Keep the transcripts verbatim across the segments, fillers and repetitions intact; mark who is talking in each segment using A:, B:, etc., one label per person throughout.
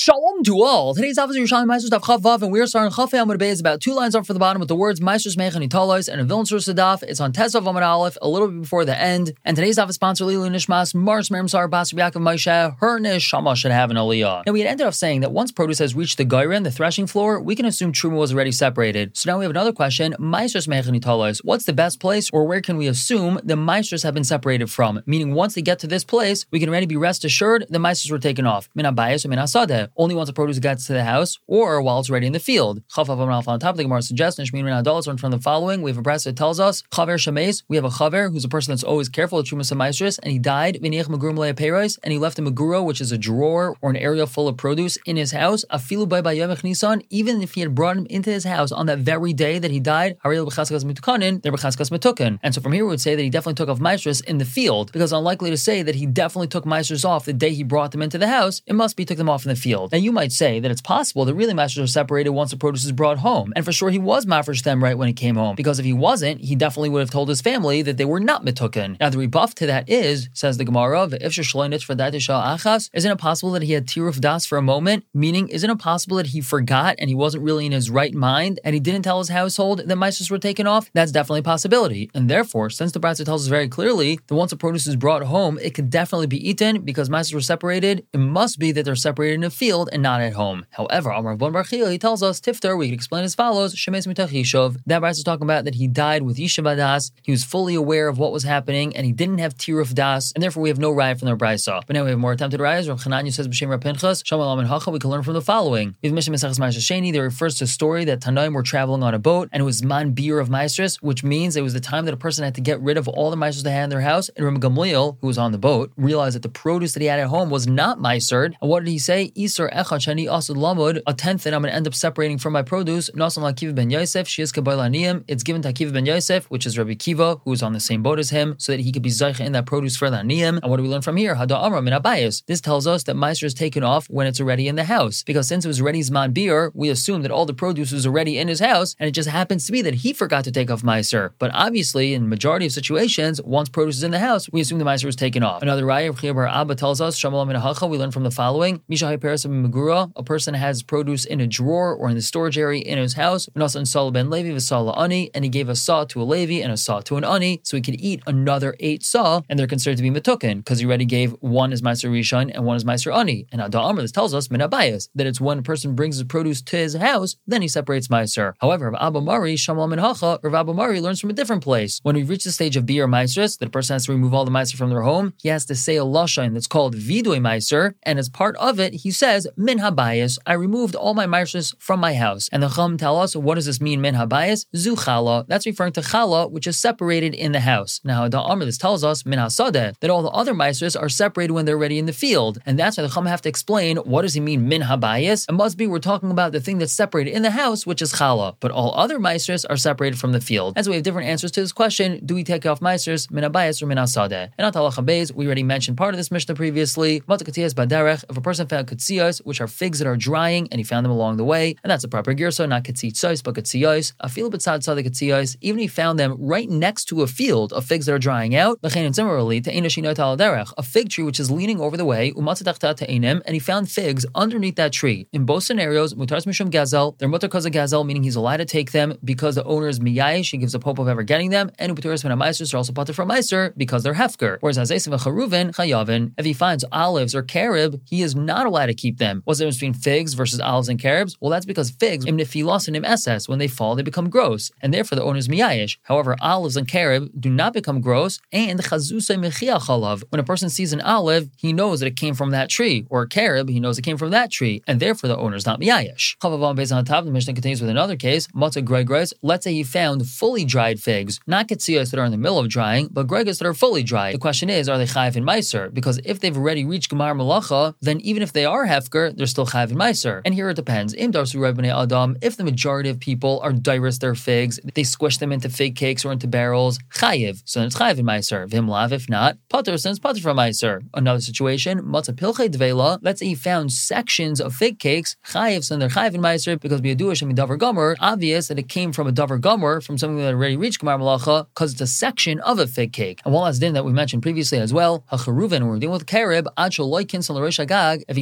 A: Shalom to all. Today's officer Yerushalayim Maestros Daf Chav Vav, and we are starting Chaf Amud Beis about two lines up for the bottom with the words Maestros Mechan Italos and a villain source of Daf. It's on Tesav Amud Aleph, a little bit before the end. And today's Daf is sponsored Lilu Nishmas Mars Mermsar Basar Yaakov Moshe. Her neshama should have an aliyah. Now we had ended up saying that once produce has reached the Gairin, the threshing floor, we can assume Truma was already separated. So now we have another question: Maestros Mechan Italos. What's the best place, or where can we assume the Maestros have been separated from? Meaning, once they get to this place, we can already be rest assured the Maestros were taken off. Min habayis or min hasadeh. Only once the produce gets to the house, or while it's ready in the field. Chaf Vav Amud Aleph on top of the Gemara suggests, Nishmin Rin Adal, learn from the following. We have a brass that tells us, Chaver Shameis, we have a Chaver who's a person that's always careful of Trumas Maestros, and he died, V'niach Magurim Le'ah Peiros, and he left a Maguro, which is a drawer or an area full of produce, in his house. Afilu Bay Bay Yom Nisan, even if he had brought him into his house on that very day that he died, Haril B'chaskas Mitukanin, they're B'chaskas Mitukan. And so from here we would say that he definitely took off Maestros in the field, because it's unlikely to say that he definitely took Maestros off the day he brought them into the house. It must be he took them off in the field. Now you might say that it's possible that really Maestros are separated once the produce is brought home, and for sure he was mafresh them right when he came home, because if he wasn't, he definitely would have told his family that they were not mitukan. Now the rebuff to that is, says the Gemara, isn't it possible that he had tiruf das for a moment? Meaning, isn't it possible that he forgot and he wasn't really in his right mind and he didn't tell his household that Maestros were taken off? That's definitely a possibility, and therefore, since the Bratzah tells us very clearly that once the produce is brought home, it could definitely be eaten because Maestros were separated, it must be that they're separated in a field and not at home. However, Amar Bon Bar Chila, he tells us, Tiftar, we can explain as follows, Shemes Mitach Yishuv, that Bratzah is talking about that he died with Yishuv Das, he was fully aware of what was happening, and he didn't have Tiruf Das, and therefore we have no raya from the Braisa. But now we have more attempted rayas. Rav Chananya says, B'Shem Rav Pinchas, Shamal Amin Hacha, we can learn from the following. We've mentioned Mesachas Ma'aseh Sheni, that refers to a story that Tanaim were traveling on a boat, and it was man beer of Maestros, which means it was the time that a person had to get rid of all the Maestros they had in their house, and Ram Gamliel, who was on the boat, realized that the produce that he had at home was not Maesered, and what did he say? Isur Echad Shani Asud Lamud, a tenth that I'm going to end up separating from my produce, Nasan Lakiv ben Yosef, Shias Kabbail Aniyim, it's given to Akiva ben Yosef, which is Rabbi Kiva, who was on the same boat as him, so that he could be Zaycha in that produce for the Aniyim. And what do we learn from here? Hada Amra min Abayis. This tells us that Meiser is taken off when it's already in the house, because since it was already Zman Beer, we assume that all the produce was already in his house, and it just happens to be that he forgot to take off Meiser. But obviously, in the majority of situations, once produce is in the house, we assume the Meiser was taken off. Another Raya of Chia Bar Abba tells us, Shamal min Hacha, we learn from the following: Mishahai Peres Megura, a person has produce in a drawer or in the storage area in his house, and Salah ben Levi v'Salah ani, and he gave a saw to a Levi and a saw to an ani, so he could eat another eight saw, and they're considered to be metukin because he already gave one as Meiser Rishon and one as Meiser ani. And Ada Amr, this tells us min habayis, that it's when a person brings his produce to his house, then he separates Meiser. However, Rav Abba Mari Shamal min Hacha, Rav Abba Mari learns from a different place. When we reach the stage of Beer Meisers, that a person has to remove all the Meiser from their home, he has to say a lashon that's called Vidui Meiser, and as part of it, he says min habayis, I removed all my Meisers from my house. And the Chum tell us, what does this mean, min habayis? Zu chala, that's referring to chala, which is separated in the house. Now, the Amr, this tells us, min hasadeh, that all the other Meisers are separated when they're ready in the field. And that's why the Chum have to explain, what does he mean, min habayis? It must be we're talking about the thing that's separated in the house, which is chala. But all other Meisers are separated from the field. As we have different answers to this question, do we take off Meisers, min habayis, or min hasadeh? And at halacha beis, we already mentioned part of this Mishnah previously. If a person found katsiyos, which are figs that are drying, and he found them along the way, and that's a proper girso, not katsitzos, but katsiyos. A field b'tzad tzad katsiyos, even if he found them right next to a field of figs that are drying out. And similarly, a fig tree which is leaning over the way, and he found figs underneath that tree. In both scenarios, mutaras mishum gazel, they're mutar kaza gazel, meaning he's allowed to take them because the owner is miyayish, he gives up hope of ever getting them, and mutaras min ha'meiser are also pater from meiser because they're hefker. Whereas hazesim v'charuvin chayavin, if he finds olives or carib, he is not allowed to keep them. What's the difference between figs versus olives and caribs? Well, that's because figs, im nefilos and im ss, when they fall, they become gross, and therefore the owner is miyayish. However, olives and carib do not become gross, and chazusay mechia chalav. When a person sees an olive, he knows that it came from that tree, or a carib, he knows it came from that tree, and therefore the owner is not miyayish. Chavavam based on the top, the Mishnah continues with another case. Matzah gregres. Let's say he found fully dried figs, not katsiyos that are in the middle of drying, but gregres that are fully dried. The question is, are they chayiv in meiser? Because if they've already reached gemar malacha, then even if they are hefker, they're still chayiv in meiser. And here it depends. Im darsu rav b'nei adam. If the majority of people are dirus their figs, they squish them into fig cakes or into barrels, chayiv. So then it's chayiv in meiser. Vim lav. If not, pater. Since pater from meiser. Another situation, matzah pilchei dveila. Let's say he found sections of fig cakes, chayiv. So then they're chayiv in meiser because biyaduish and davar gomer. Obvious that it came from a davar gomer, from something that already reached gemar malacha, because it's a section of a fig cake. And one last din that we mentioned previously as well, hacharuvin, when we're dealing with carib, ad shaloy kinsan l'rosh hagag. If he didn't gather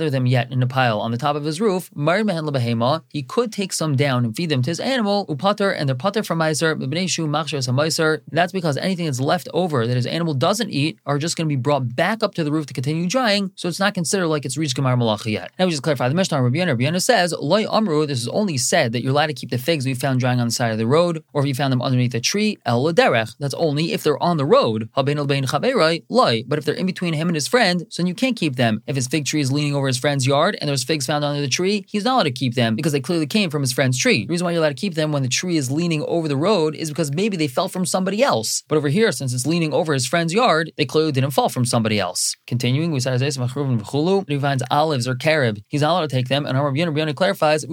A: gather them yet in a pile on the top of his roof, Mar Mehen Lebehema, he could take some down and feed them to his animal, Upater, and they're Pater from Meiser, B'nei Shu Machshir Sameiser. That's because anything that's left over that his animal doesn't eat are just going to be brought back up to the roof to continue drying, so it's not considered like it's reached Gemar Malacha yet. Now we just clarify the Mishnah. Rabbi Yehuda, Rabbi Yehuda says, Loi Amru, this is only said that you're allowed to keep the figs we found drying on the side of the road, or if you found them underneath a tree, El Laderech. That's only if they're on the road. Habein el bein chaverai, Loi. But if they're in between him and his friend, so then you can't keep them. If his fig tree is leaning over his friend's yard and there's figs found under the tree, he's not allowed to keep them because they clearly came from his friend's tree. The reason why you're allowed to keep them when the tree is leaning over the road is because maybe they fell from somebody else. But over here, since it's leaning over his friend's yard, they clearly didn't fall from somebody else. Continuing, we said if he finds olives or carob, he's not allowed to take them. And our Rabbi Yehuda clarifies,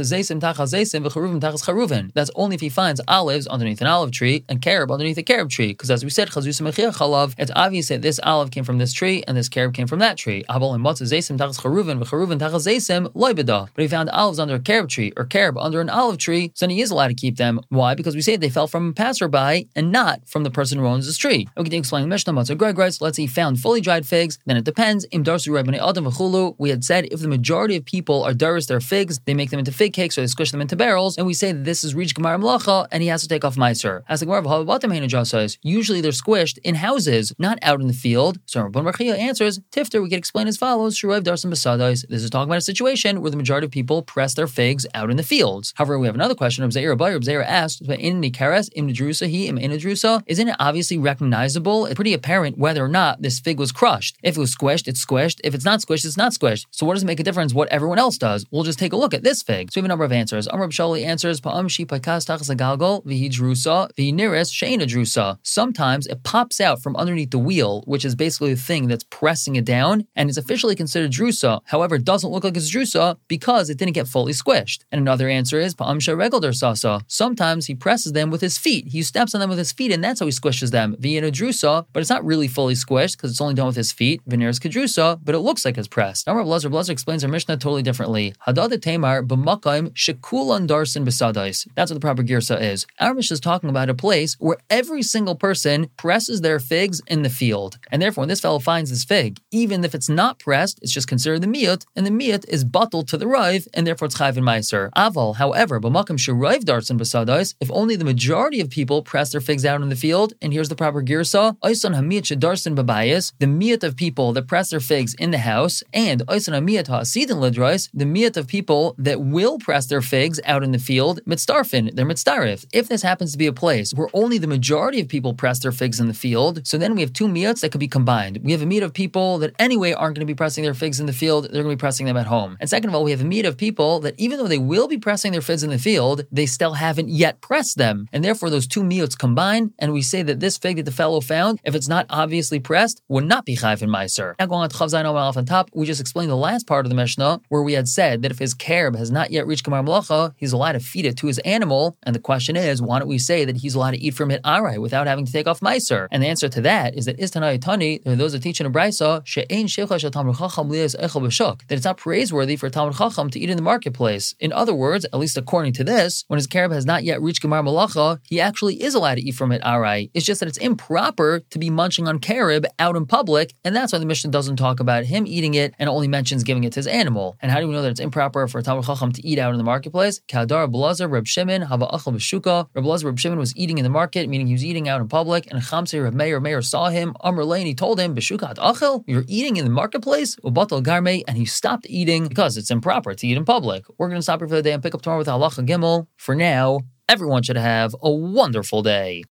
A: that's only if he finds olives underneath an olive tree and carob underneath a carob tree. Because as we said, it's obvious that this olive came from this tree and this carob came from that tree. But if he found olives under a carob tree or carob under an olive tree, so then he is allowed to keep them. Why? Because we say they fell from a passerby and not from the person who owns this tree. And we can explain the Mishnah. So Greg writes, let's say he found fully dried figs, then it depends. We had said if the majority of people are daris their figs, they make them into fig cakes or they squish them into barrels, and we say that this is reached Gemar Malacha and he has to take off Meiser. As the Gemara says, usually they're squished in houses, not out in the field. So Rabban Bar Chia answers, Tifter, we can explain as follows, Shurayv Darsim Basadais. This is talking about a situation where the majority of people press their figs out in the fields. However, we have another question. Reb Zeir Abai, Reb Zeir asked, in Nikares, im Nedrusa, he, im Inadrusa, isn't it obviously recognizable? It's pretty apparent whether or not this fig was crushed. If it was squished, it's squished. If it's not squished, it's not squished. So what does it make a difference what everyone else does? We'll just take a look at this fig. So we have a number of answers. Amr Shali answers, Pa'am shi pakas tachas agalgal, vihi drusa, vihi niris, she'ena drusa. Sometimes it pops out from underneath the wheel, which is basically the thing that's pressing it down, and it's officially considered drusa. However, it doesn't look like it's drusa because it didn't get fully squished. And another answer is, Pa'am she regel der sasa. Sometimes he presses them with his feet. He steps on them with his feet, and that's how he squishes them. V'yena drusa, but it's not really fully squished because it's only done with his feet. V'niris kedrusa, but it looks like it's pressed. Now, Rav Blazer Blazer explains our Mishnah totally differently. Hadad Tamar b'makayim shekulan darsin besadais. That's what the proper girsa is. Our Mishnah is talking about a place where every single person presses their figs in the field, and therefore when this fellow finds this fig, even if it's not pressed, it's just considered the miyut, and the miyut is bottled to the rive, and therefore it's chayv and meiser. Aval, however, b'makam sheriv darsin besadais. If only the majority of people press their figs out in the field, and here's the proper girsa: oisan hamiyut shedarsin bebayis, the miyut of people that press their figs in the house, and oisan hamiyut ha'asidin lidrais, the miyut of people that will press their figs out in the field, mitzdarfin, they're mitzdarif. If this happens to be a place where only the majority of people press their figs in the field, so then we have two miyuts that could be combined. We have a miyut of people that anyway aren't going to be pressing their figs in the field, they're going to be pressing them at home. And second of all, we have a miyut of people that even though they will be pressing their figs in the field, they still haven't yet pressed them. And therefore those two miyuts combine, and we say that this fig that the fellow found, if it's not obviously pressed, would not be chayv and meiser. Now going on to Chav Zayin Omer Aleph on top, we just explained the last part of the Mishnah where we had said that if his carob has not yet reached Gemar Malacha, he's allowed to feed it to his animal. And the question is, why don't we say that he's allowed to eat from it arai without having to take off meiser? And the answer to that is that Istanai Tani, there are those that teach in a brisa, she'ein shecha shel Talmud Chacham liyas echel b'shuk, that it's not praiseworthy for Talmud Chacham to eat in the marketplace. In other words, at least according to this, when his carob has not yet reached Gemar Malacha, he actually is allowed to eat from it arai. It's just that it's improper to be munching on carob out in public, and that's why the Mishnah doesn't talk about him eating it and only mentions giving it to his animal. And how do we know that it's improper for a Talmud Chacham to eat out in the marketplace? Kadar Blazer Reb Shimon Hava Achal B'Shuka. Reb Blazer Reb Shimon was eating in the market, meaning he was eating out in public, and Chamsei Reb Meir Meir saw him. Amr Lay, and he told him, B'Shuka Achel, you're eating in the marketplace? Ubatal Garmei, and he stopped eating because it's improper to eat in public. We're going to stop here for the day and pick up tomorrow with Halacha Gimel. For now, everyone should have a wonderful day.